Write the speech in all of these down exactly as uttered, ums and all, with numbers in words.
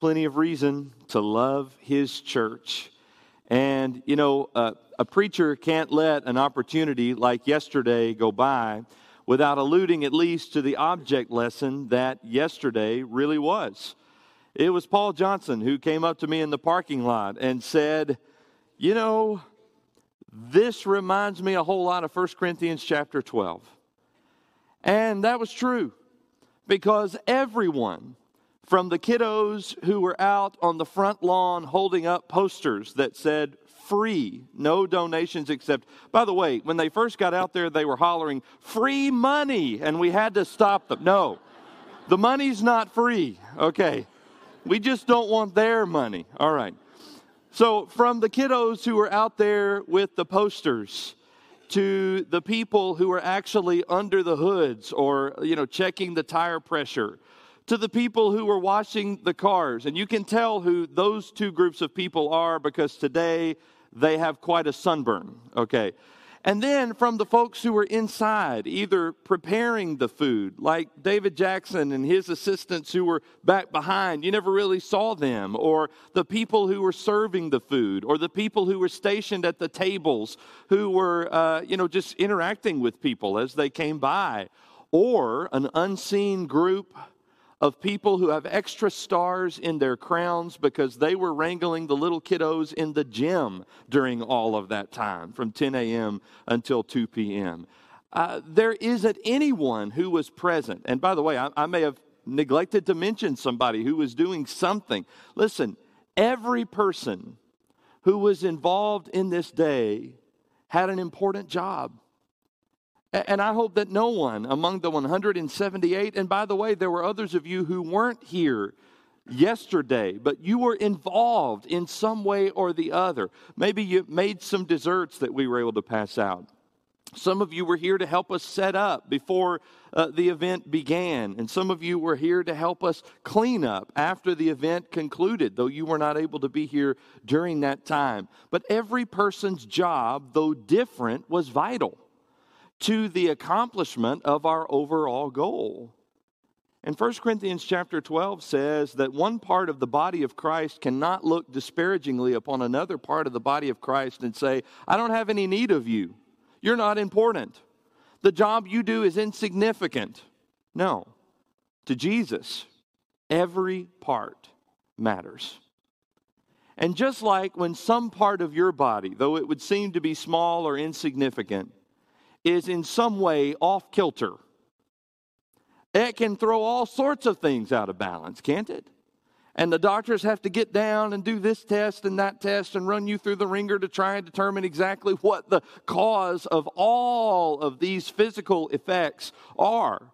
plenty of reason to love his church. And, you know, uh, a preacher can't let an opportunity like yesterday go by without alluding at least to the object lesson that yesterday really was. It was Paul Johnson who came up to me in the parking lot and said, you know, this reminds me a whole lot of First Corinthians chapter twelve. And that was true, because everyone, from the kiddos who were out on the front lawn holding up posters that said free, no donations except, by the way, when they first got out there, they were hollering, free money, and we had to stop them. No, the money's not free, okay? We just don't want their money, all right. So from the kiddos who were out there with the posters to the people who were actually under the hoods or, you know, checking the tire pressure, to the people who were washing the cars. And you can tell who those two groups of people are because today they have quite a sunburn, okay? And then from the folks who were inside, either preparing the food, like David Jackson and his assistants who were back behind, you never really saw them, or the people who were serving the food, or the people who were stationed at the tables who were, uh, you know, just interacting with people as they came by, or an unseen group of people who have extra stars in their crowns because they were wrangling the little kiddos in the gym during all of that time, from ten a.m. until two p.m. Uh, there isn't anyone who was present. And by the way, I, I may have neglected to mention somebody who was doing something. Listen, every person who was involved in this day had an important job. And I hope that no one among the one hundred seventy-eight, and by the way, there were others of you who weren't here yesterday, but you were involved in some way or the other. Maybe you made some desserts that we were able to pass out. Some of you were here to help us set up before uh, the event began, and some of you were here to help us clean up after the event concluded, though you were not able to be here during that time. But every person's job, though different, was vital to the accomplishment of our overall goal. And First Corinthians chapter twelve says that one part of the body of Christ cannot look disparagingly upon another part of the body of Christ and say, I don't have any need of you. You're not important. The job you do is insignificant. No. To Jesus, every part matters. And just like when some part of your body, though it would seem to be small or insignificant, is in some way off kilter, it can throw all sorts of things out of balance, can't it? And the doctors have to get down and do this test and that test and run you through the ringer to try and determine exactly what the cause of all of these physical effects are.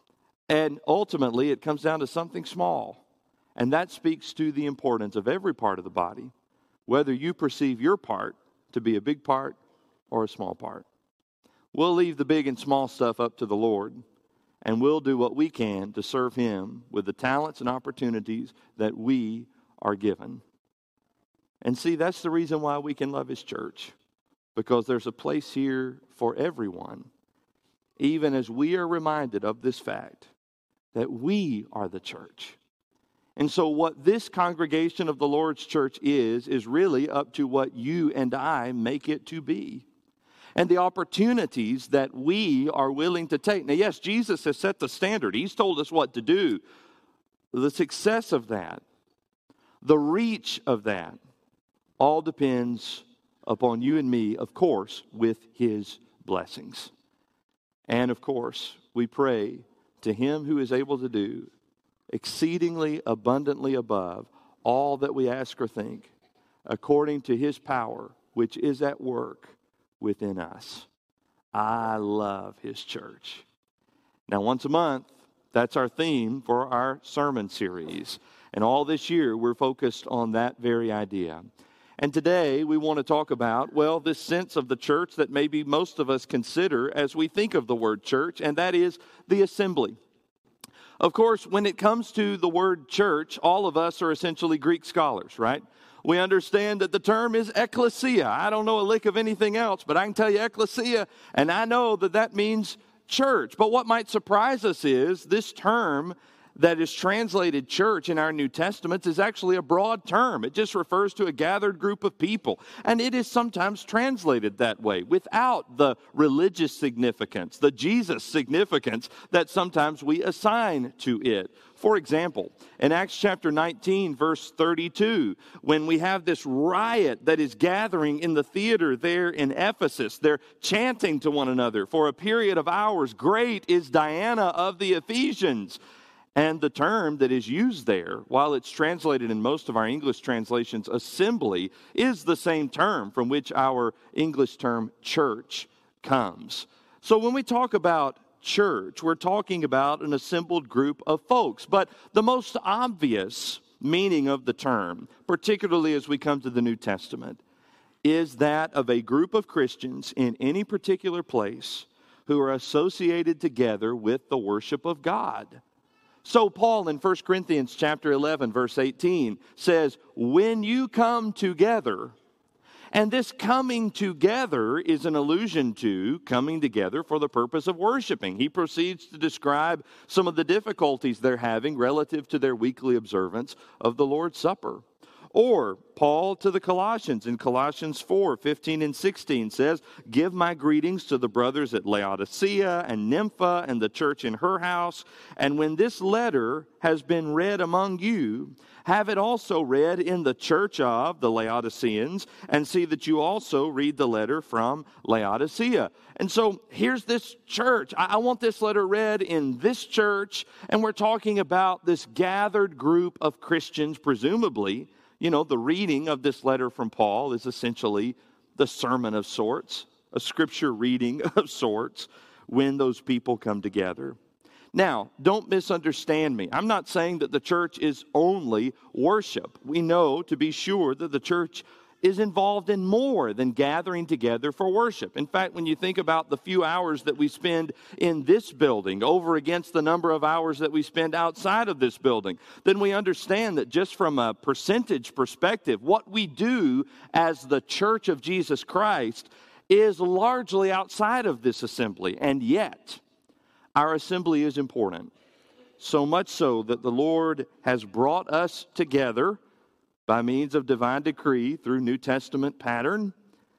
And ultimately, it comes down to something small. And that speaks to the importance of every part of the body, whether you perceive your part to be a big part or a small part. We'll leave the big and small stuff up to the Lord, and we'll do what we can to serve Him with the talents and opportunities that we are given. And see, that's the reason why we can love His church, because there's a place here for everyone, even as we are reminded of this fact that we are the church. And so what this congregation of the Lord's church is, is really up to what you and I make it to be, and the opportunities that we are willing to take. Now, yes, Jesus has set the standard. He's told us what to do. The success of that, the reach of that, all depends upon you and me, of course, with His blessings. And, of course, we pray to Him who is able to do exceedingly abundantly above all that we ask or think, according to His power, which is at work within us. I love His church. Now, once a month, that's our theme for our sermon series. And all this year, we're focused on that very idea. And today, we want to talk about, well, this sense of the church that maybe most of us consider as we think of the word church, and that is the assembly. Of course, when it comes to the word church, all of us are essentially Greek scholars, right? We understand that the term is ecclesia. I don't know a lick of anything else, but I can tell you ecclesia, and I know that that means church. But what might surprise us is this term that is translated church in our New Testaments is actually a broad term. It just refers to a gathered group of people. And it is sometimes translated that way without the religious significance, the Jesus significance that sometimes we assign to it. For example, in Acts chapter nineteen, verse thirty-two, when we have this riot that is gathering in the theater there in Ephesus, they're chanting to one another for a period of hours, "Great is Diana of the Ephesians." And the term that is used there, while it's translated in most of our English translations, assembly, is the same term from which our English term church comes. So when we talk about church, we're talking about an assembled group of folks. But the most obvious meaning of the term, particularly as we come to the New Testament, is that of a group of Christians in any particular place who are associated together with the worship of God. So Paul in First Corinthians chapter eleven, verse eighteen says, when you come together, and this coming together is an allusion to coming together for the purpose of worshiping. He proceeds to describe some of the difficulties they're having relative to their weekly observance of the Lord's Supper. Or Paul to the Colossians in Colossians four, fifteen and sixteen says, give my greetings to the brothers at Laodicea and Nympha and the church in her house. And when this letter has been read among you, have it also read in the church of the Laodiceans, and see that you also read the letter from Laodicea. And so here's this church. I want this letter read in this church, and we're talking about this gathered group of Christians, presumably. You know, the reading of this letter from Paul is essentially the sermon of sorts, a scripture reading of sorts when those people come together. Now, don't misunderstand me. I'm not saying that the church is only worship. We know, to be sure, that the church is involved in more than gathering together for worship. In fact, when you think about the few hours that we spend in this building over against the number of hours that we spend outside of this building, then we understand that just from a percentage perspective, what we do as the church of Jesus Christ is largely outside of this assembly. And yet, our assembly is important. So much so that the Lord has brought us together by means of divine decree through New Testament pattern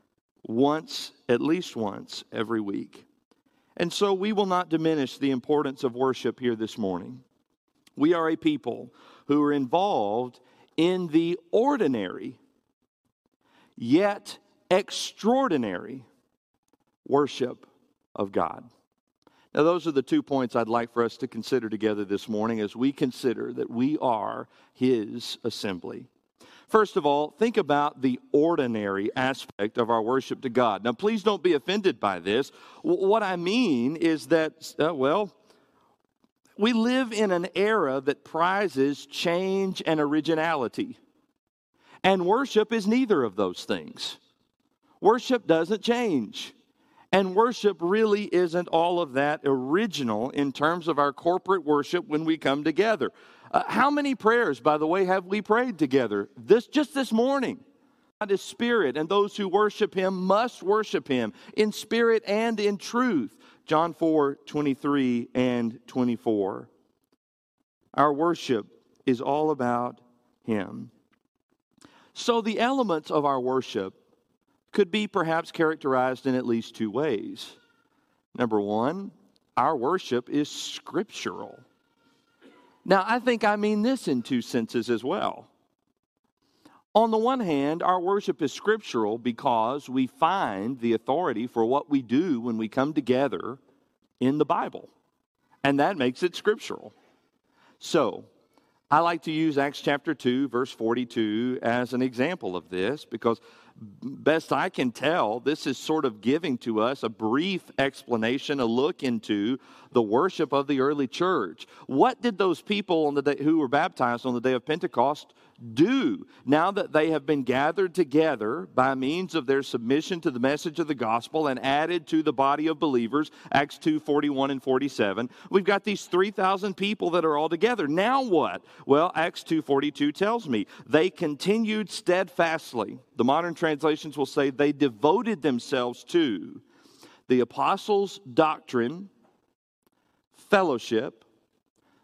once, at least once, every week. And so we will not diminish the importance of worship here this morning. We are a people who are involved in the ordinary, yet extraordinary worship of God. Now, those are the two points I'd like for us to consider together this morning as we consider that we are His assembly. First of all, think about the ordinary aspect of our worship to God. Now, please don't be offended by this. What I mean is that, uh, well, we live in an era that prizes change and originality. And worship is neither of those things. Worship doesn't change. And worship really isn't all of that original in terms of our corporate worship when we come together. Uh, how many prayers, by the way, have we prayed together? This just this morning. God is spirit, and those who worship Him must worship Him in spirit and in truth. John four, twenty-three and twenty-four. Our worship is all about Him. So the elements of our worship could be perhaps characterized in at least two ways. Number one, our worship is scriptural. Now, I think I mean this in two senses as well. On the one hand, our worship is scriptural because we find the authority for what we do when we come together in the Bible. And that makes it scriptural. So, I like to use Acts chapter two, verse forty-two as an example of this because best I can tell, this is sort of giving to us a brief explanation, a look into the worship of the early church. What did those people on the day, who were baptized on the day of Pentecost do now that they have been gathered together by means of their submission to the message of the gospel and added to the body of believers? Acts two, forty-one and forty-seven. We've got these three thousand people that are all together. Now what? Well, Acts two forty-two tells me they continued steadfastly. The modern translations will say they devoted themselves to the apostles' doctrine, fellowship,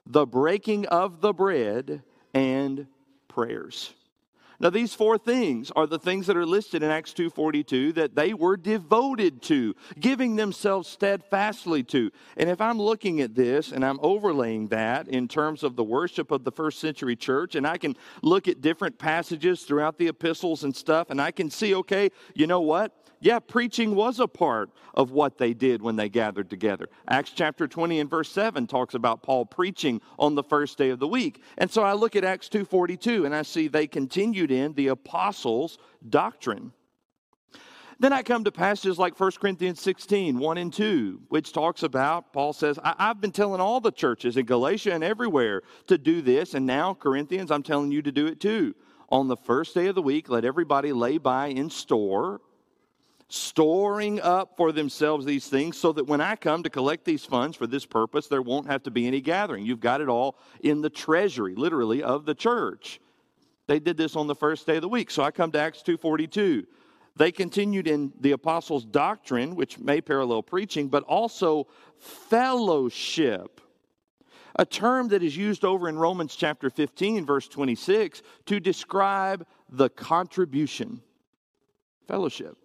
the breaking of the bread, and prayers. Now, these four things are the things that are listed in Acts two forty-two that they were devoted to, giving themselves steadfastly to. And if I'm looking at this and I'm overlaying that in terms of the worship of the first century church, and I can look at different passages throughout the epistles and stuff, and I can see, okay, you know what? Yeah, preaching was a part of what they did when they gathered together. Acts chapter twenty and verse seven talks about Paul preaching on the first day of the week. And so I look at Acts two forty-two and I see they continued in the apostles' doctrine. Then I come to passages like First Corinthians sixteen, one and two, which talks about, Paul says, I- I've been telling all the churches in Galatia and everywhere to do this, and now, Corinthians, I'm telling you to do it too. On the first day of the week, let everybody lay by in store, storing up for themselves these things so that when I come to collect these funds for this purpose, there won't have to be any gathering. You've got it all in the treasury, literally, of the church. They did this on the first day of the week. So I come to Acts two forty-two. They continued in the apostles' doctrine, which may parallel preaching, but also fellowship, a term that is used over in Romans chapter fifteen, verse twenty-six, to describe the contribution. Fellowship.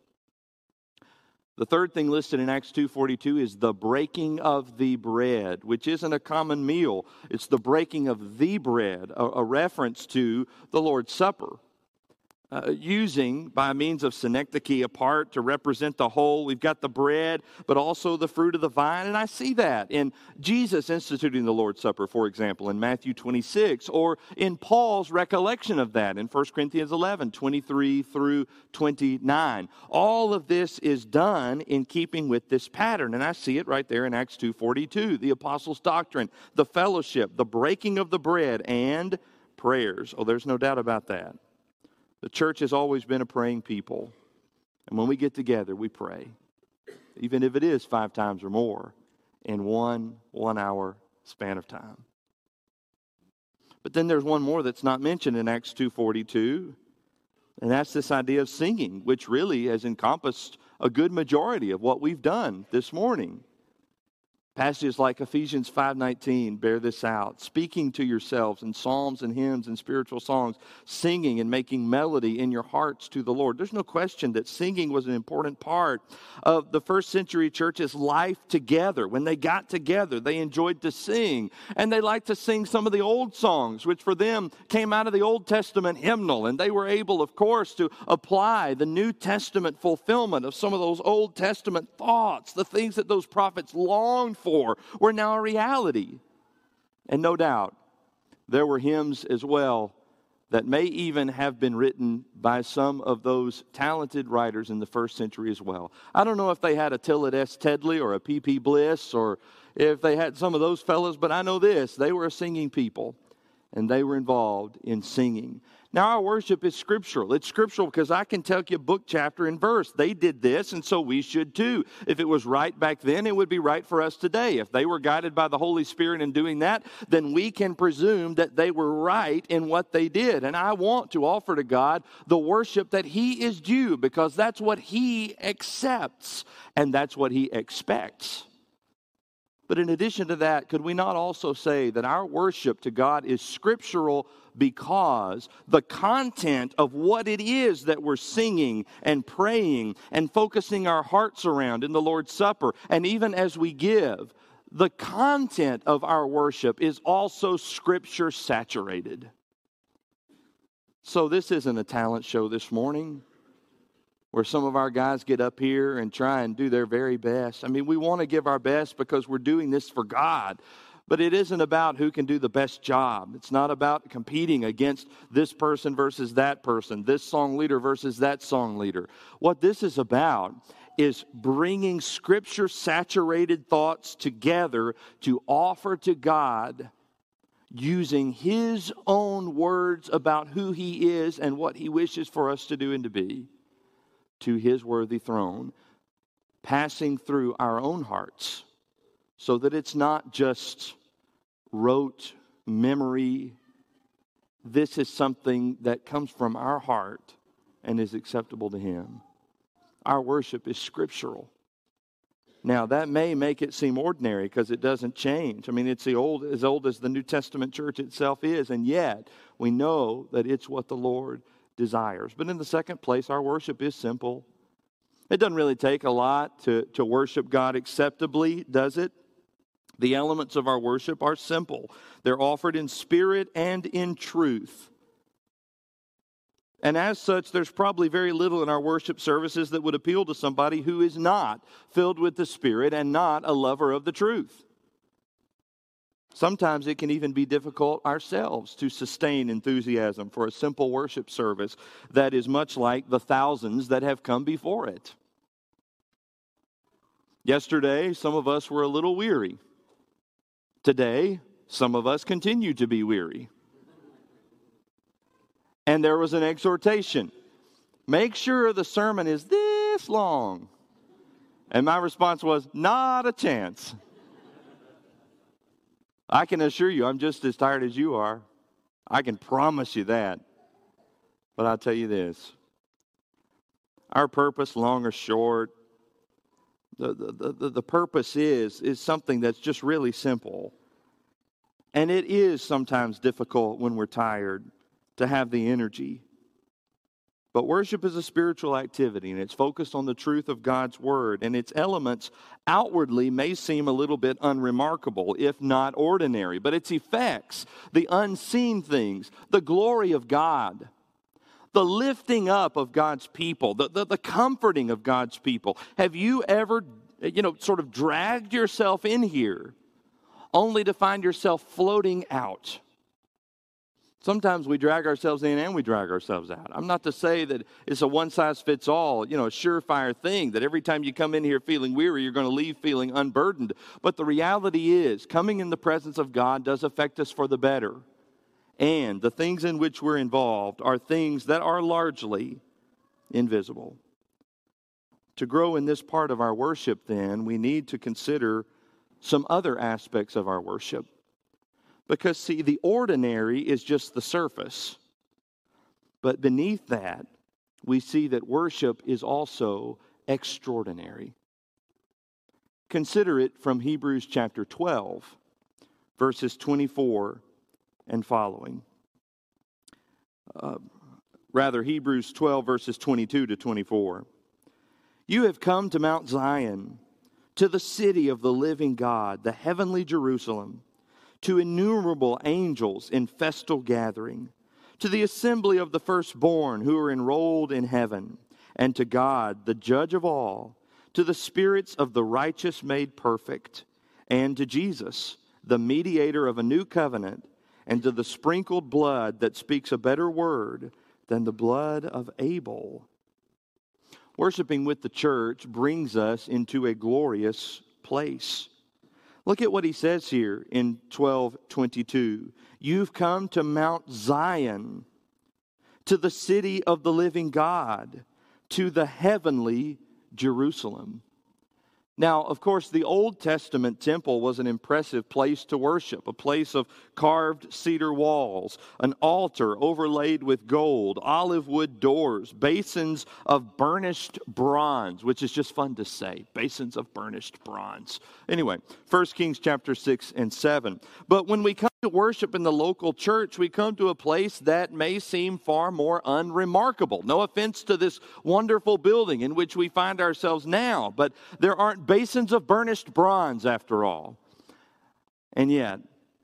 The third thing listed in Acts two forty-two is the breaking of the bread, which isn't a common meal. It's the breaking of the bread, a, a reference to the Lord's Supper. Uh, using, by means of synecdoche, a part to represent the whole. We've got the bread, but also the fruit of the vine. And I see that in Jesus instituting the Lord's Supper, for example, in Matthew twenty-six, or in Paul's recollection of that in First Corinthians eleven, twenty-three through twenty-nine. All of this is done in keeping with this pattern. And I see it right there in Acts two forty-two, the apostles' doctrine, the fellowship, the breaking of the bread, and prayers. Oh, there's no doubt about that. The church has always been a praying people. And when we get together, we pray. Even if it is five times or more in one one-hour span of time. But then there's one more that's not mentioned in Acts two forty-two. And that's this idea of singing, which really has encompassed a good majority of what we've done this morning. Passages like Ephesians five nineteen bear this out. Speaking to yourselves in psalms and hymns and spiritual songs, singing and making melody in your hearts to the Lord. There's no question that singing was an important part of the first century church's life together. When they got together, they enjoyed to sing. And they liked to sing some of the old songs, which for them came out of the Old Testament hymnal. And they were able, of course, to apply the New Testament fulfillment of some of those Old Testament thoughts, the things that those prophets longed for were now a reality. And no doubt, there were hymns as well that may even have been written by some of those talented writers in the first century as well. I don't know if they had a Tillett S. Tedley or a P P. Bliss or if they had some of those fellows, but I know this, they were a singing people and they were involved in singing. Now, our worship is scriptural. It's scriptural because I can tell you book, chapter, and verse. They did this, and so we should too. If it was right back then, it would be right for us today. If they were guided by the Holy Spirit in doing that, then we can presume that they were right in what they did. And I want to offer to God the worship that He is due, because that's what He accepts, and that's what He expects. But in addition to that, could we not also say that our worship to God is scriptural because the content of what it is that we're singing and praying and focusing our hearts around in the Lord's Supper, and even as we give, the content of our worship is also scripture saturated. So this isn't a talent show this morning, where some of our guys get up here and try and do their very best. I mean, we want to give our best because we're doing this for God. But it isn't about who can do the best job. It's not about competing against this person versus that person, this song leader versus that song leader. What this is about is bringing scripture-saturated thoughts together to offer to God using His own words about who He is and what He wishes for us to do and to be, to His worthy throne, passing through our own hearts, so that it's not just rote memory. This is something that comes from our heart and is acceptable to Him. Our worship is scriptural. Now, that may make it seem ordinary because it doesn't change. I mean, it's the old, as old as the New Testament church itself is, and yet we know that it's what the Lord desires. But in the second place, our worship is simple. It doesn't really take a lot to, to worship God acceptably, does it? The elements of our worship are simple. They're offered in spirit and in truth. And as such, there's probably very little in our worship services that would appeal to somebody who is not filled with the Spirit and not a lover of the truth. Sometimes it can even be difficult ourselves to sustain enthusiasm for a simple worship service that is much like the thousands that have come before it. Yesterday, some of us were a little weary. Today, some of us continue to be weary. And there was an exhortation. Make sure the sermon is this long. And my response was, not a chance. I can assure you, I'm just as tired as you are. I can promise you that. But I'll tell you this. Our purpose, long or short, the, the, the, the purpose is, is something that's just really simple. And it is sometimes difficult when we're tired to have the energy. But worship is a spiritual activity, and it's focused on the truth of God's Word, and its elements outwardly may seem a little bit unremarkable, if not ordinary, but its effects, the unseen things, the glory of God, the lifting up of God's people, the, the, the comforting of God's people. Have you ever, you know, sort of dragged yourself in here only to find yourself floating out? Sometimes we drag ourselves in and we drag ourselves out. I'm not to say that it's a one-size-fits-all, you know, a surefire thing, that every time you come in here feeling weary, you're going to leave feeling unburdened. But the reality is, coming in the presence of God does affect us for the better. And the things in which we're involved are things that are largely invisible. To grow in this part of our worship, then, we need to consider some other aspects of our worship. Because, see, the ordinary is just the surface. But beneath that, we see that worship is also extraordinary. Consider it from Hebrews chapter twelve, verses twenty-four and following. Uh, rather, Hebrews twelve, verses twenty-two to twenty-four. You have come to Mount Zion, to the city of the living God, the heavenly Jerusalem, to innumerable angels in festal gathering, to the assembly of the firstborn who are enrolled in heaven, and to God, the judge of all, to the spirits of the righteous made perfect, and to Jesus, the mediator of a new covenant, and to the sprinkled blood that speaks a better word than the blood of Abel. Worshiping with the church brings us into a glorious place. Look at what he says here in twelve twenty-two. You've come to Mount Zion, to the city of the living God, to the heavenly Jerusalem. Now, of course, the Old Testament temple was an impressive place to worship, a place of carved cedar walls, an altar overlaid with gold, olive wood doors, basins of burnished bronze, which is just fun to say, basins of burnished bronze. Anyway, First Kings chapter six and seven. But when we come to worship in the local church, we come to a place that may seem far more unremarkable. No offense to this wonderful building in which we find ourselves now, but there aren't basins of burnished bronze after all. And yet,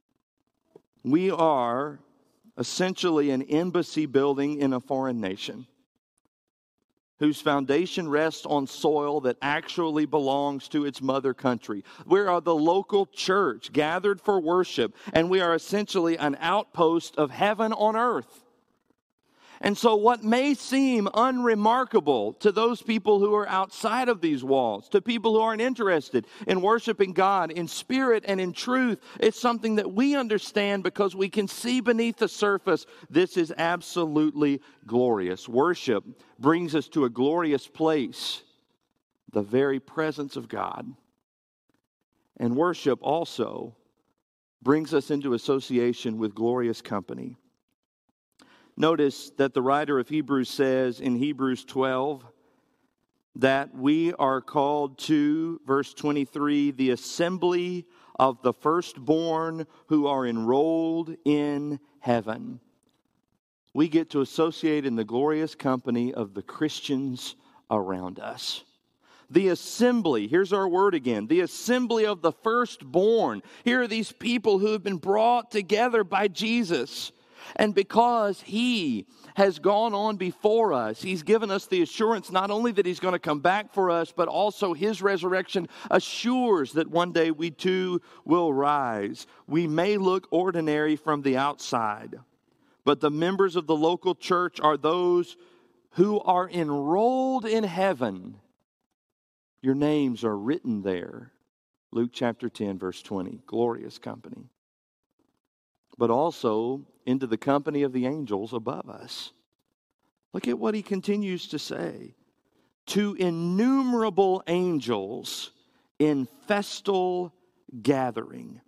we are essentially an embassy building in a foreign nation whose foundation rests on soil that actually belongs to its mother country. We are the local church gathered for worship, and we are essentially an outpost of heaven on earth. And so what may seem unremarkable to those people who are outside of these walls, to people who aren't interested in worshiping God in spirit and in truth, it's something that we understand because we can see beneath the surface. This is absolutely glorious. Worship brings us to a glorious place, the very presence of God. And worship also brings us into association with glorious company. Notice that the writer of Hebrews says in Hebrews twelve that we are called to, verse twenty-three, the assembly of the firstborn who are enrolled in heaven. We get to associate in the glorious company of the Christians around us. The assembly, here's our word again, the assembly of the firstborn. Here are these people who have been brought together by Jesus. And because He has gone on before us, He's given us the assurance not only that He's going to come back for us, but also His resurrection assures that one day we too will rise. We may look ordinary from the outside, but the members of the local church are those who are enrolled in heaven. Your names are written there. Luke chapter ten, verse twenty. Glorious company. But also into the company of the angels above us. Look at what he continues to say. To innumerable angels in festal gathering.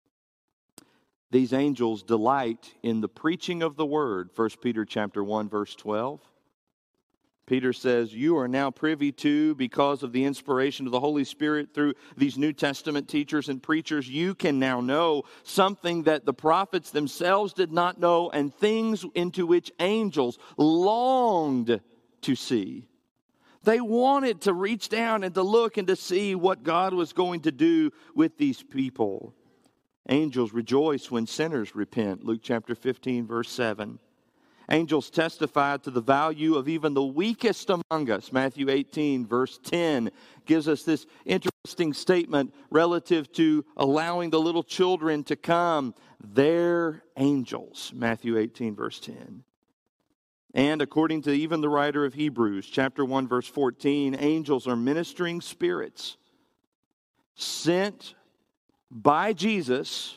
These angels delight in the preaching of the word. First Peter chapter one, verse twelve. Peter says, you are now privy to, because of the inspiration of the Holy Spirit through these New Testament teachers and preachers, you can now know something that the prophets themselves did not know, and things into which angels longed to see. They wanted to reach down and to look and to see what God was going to do with these people. Angels rejoice when sinners repent. Luke chapter fifteen, verse seven. Angels testify to the value of even the weakest among us. Matthew eighteen, verse ten, gives us this interesting statement relative to allowing the little children to come. They're angels. Matthew eighteen, verse ten. And according to even the writer of Hebrews, chapter one, verse fourteen, angels are ministering spirits sent by Jesus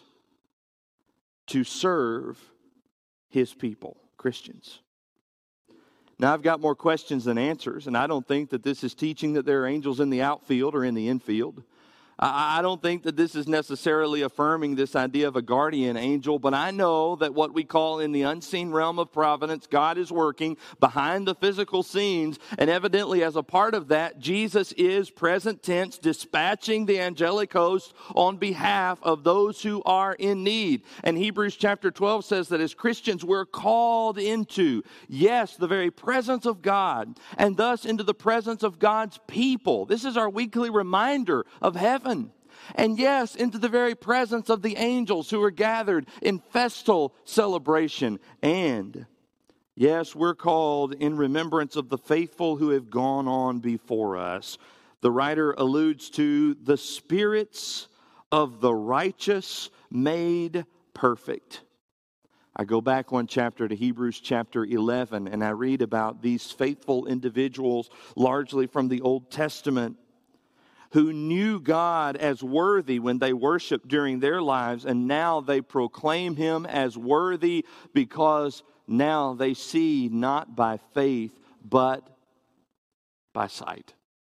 to serve His people. Christians. Now, I've got more questions than answers, and I don't think that this is teaching that there are angels in the outfield or in the infield. I don't think that this is necessarily affirming this idea of a guardian angel, but I know that what we call in the unseen realm of providence, God is working behind the physical scenes, and evidently as a part of that, Jesus is present tense dispatching the angelic host on behalf of those who are in need. And Hebrews chapter twelve says that as Christians we're called into, yes, the very presence of God, and thus into the presence of God's people. This is our weekly reminder of heaven. And yes, into the very presence of the angels who are gathered in festal celebration. And yes, we're called in remembrance of the faithful who have gone on before us. The writer alludes to the spirits of the righteous made perfect. I go back one chapter to Hebrews chapter eleven, and I read about these faithful individuals, largely from the Old Testament, who knew God as worthy when they worshiped during their lives, and now they proclaim Him as worthy because now they see not by faith, but by sight.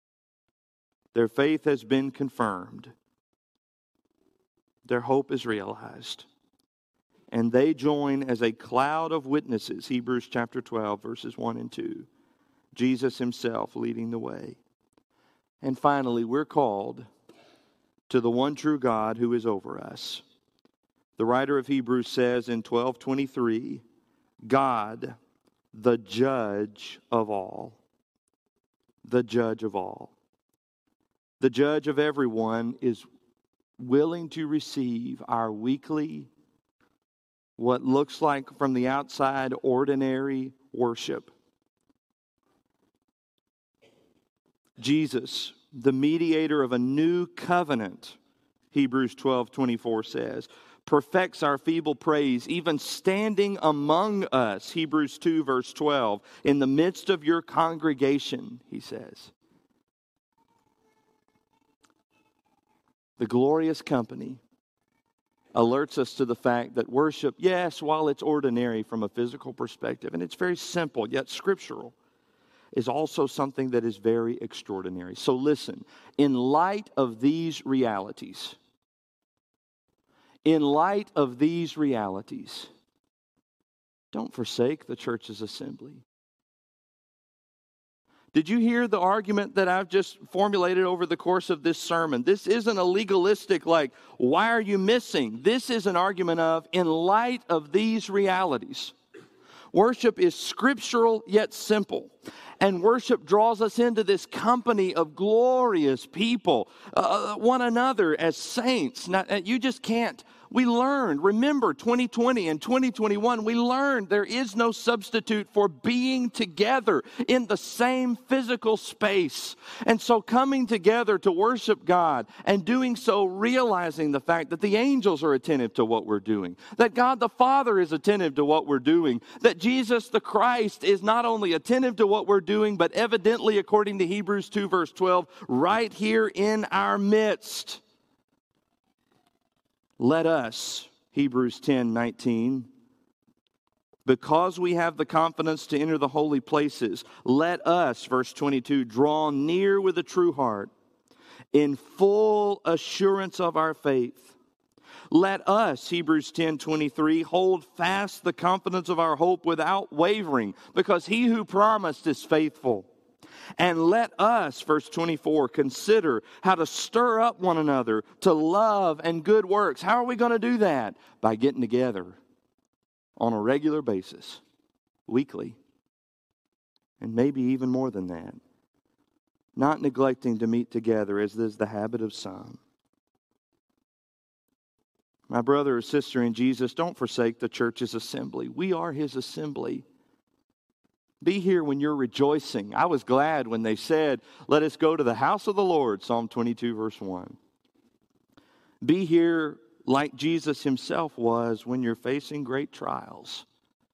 Their faith has been confirmed. Their hope is realized. And they join as a cloud of witnesses, Hebrews chapter twelve, verses one and two. Jesus Himself leading the way. And finally, we're called to the one true God who is over us. The writer of Hebrews says in twelve twenty-three, God, the judge of all. The judge of all. The judge of everyone is willing to receive our weekly, what looks like from the outside, ordinary worship. Jesus, the mediator of a new covenant, Hebrews twelve twenty-four says, perfects our feeble praise, even standing among us, Hebrews two verse twelve, in the midst of your congregation, he says. The glorious company alerts us to the fact that worship, yes, while it's ordinary from a physical perspective, and it's very simple, yet scriptural, is also something that is very extraordinary. So listen, in light of these realities, in light of these realities, don't forsake the church's assembly. Did you hear the argument that I've just formulated over the course of this sermon? This isn't a legalistic, like, why are you missing? This is an argument of, in light of these realities, worship is scriptural yet simple. And worship draws us into this company of glorious people, uh, one another as saints. Now, you just can't. We learned, remember twenty twenty and twenty twenty-one, we learned there is no substitute for being together in the same physical space. And so coming together to worship God and doing so realizing the fact that the angels are attentive to what we're doing, that God the Father is attentive to what we're doing, that Jesus the Christ is not only attentive to what we're doing, but evidently, according to Hebrews two verse twelve, right here in our midst. Let us, Hebrews ten nineteen, because we have the confidence to enter the holy places, let us, verse twenty-two, draw near with a true heart, in full assurance of our faith. Let us, Hebrews ten twenty-three, hold fast the confidence of our hope without wavering, because he who promised is faithful. And let us, verse twenty-four, consider how to stir up one another to love and good works. How are we going to do that? By getting together on a regular basis, weekly, and maybe even more than that. Not neglecting to meet together, as is the habit of some. My brother or sister in Jesus, don't forsake the church's assembly. We are his assembly. Be here when you're rejoicing. I was glad when they said, let us go to the house of the Lord, Psalm twenty-two, verse one. Be here like Jesus himself was when you're facing great trials.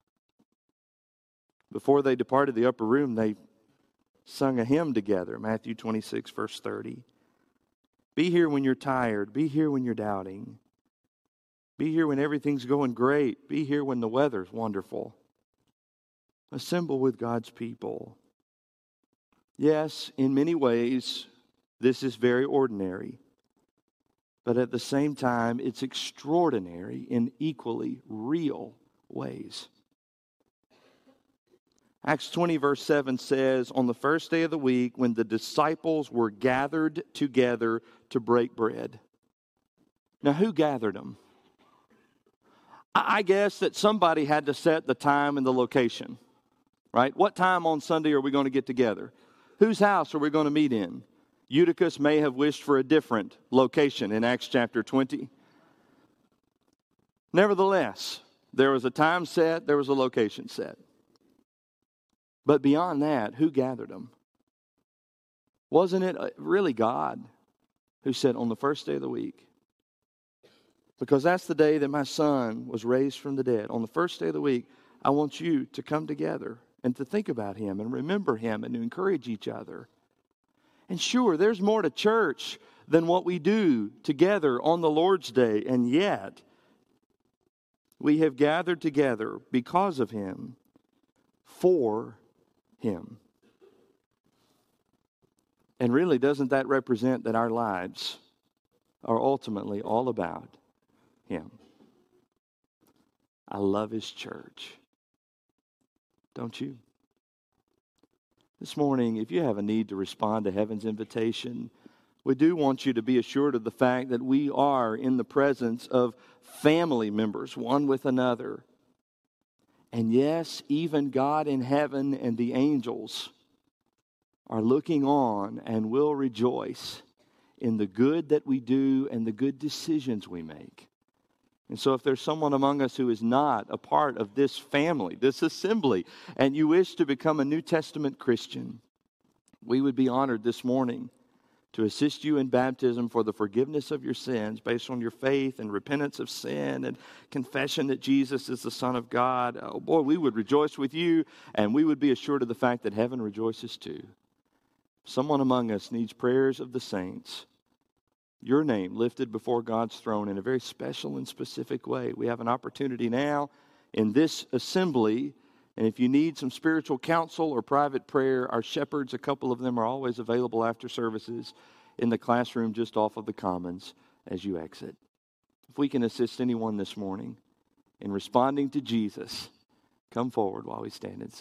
Before they departed the upper room, they sung a hymn together, Matthew twenty-six, verse thirty. Be here when you're tired. Be here when you're doubting. Be here when everything's going great. Be here when the weather's wonderful. Assemble with God's people. Yes, in many ways, this is very ordinary. But at the same time, it's extraordinary in equally real ways. Acts twenty, verse seven says, on the first day of the week, when the disciples were gathered together to break bread. Now, who gathered them? I guess that somebody had to set the time and the location. Right? What time on Sunday are we going to get together? Whose house are we going to meet in? Eutychus may have wished for a different location in Acts chapter twenty. Nevertheless, there was a time set, there was a location set. But beyond that, who gathered them? Wasn't it really God who said on the first day of the week, because that's the day that my son was raised from the dead. On the first day of the week, I want you to come together and to think about him and remember him and to encourage each other. And sure, there's more to church than what we do together on the Lord's Day. And yet, we have gathered together because of him, for him. And really, doesn't that represent that our lives are ultimately all about him? I love his church. Don't you? This morning, if you have a need to respond to heaven's invitation, we do want you to be assured of the fact that we are in the presence of family members, one with another. And yes, even God in heaven and the angels are looking on and will rejoice in the good that we do and the good decisions we make. And so if there's someone among us who is not a part of this family, this assembly, and you wish to become a New Testament Christian, we would be honored this morning to assist you in baptism for the forgiveness of your sins based on your faith and repentance of sin and confession that Jesus is the Son of God. Oh boy, we would rejoice with you, and we would be assured of the fact that heaven rejoices too. Someone among us needs prayers of the saints, your name lifted before God's throne in a very special and specific way. We have an opportunity now in this assembly, and if you need some spiritual counsel or private prayer, our shepherds, a couple of them, are always available after services in the classroom just off of the Commons as you exit. If we can assist anyone this morning in responding to Jesus, come forward while we stand and sing.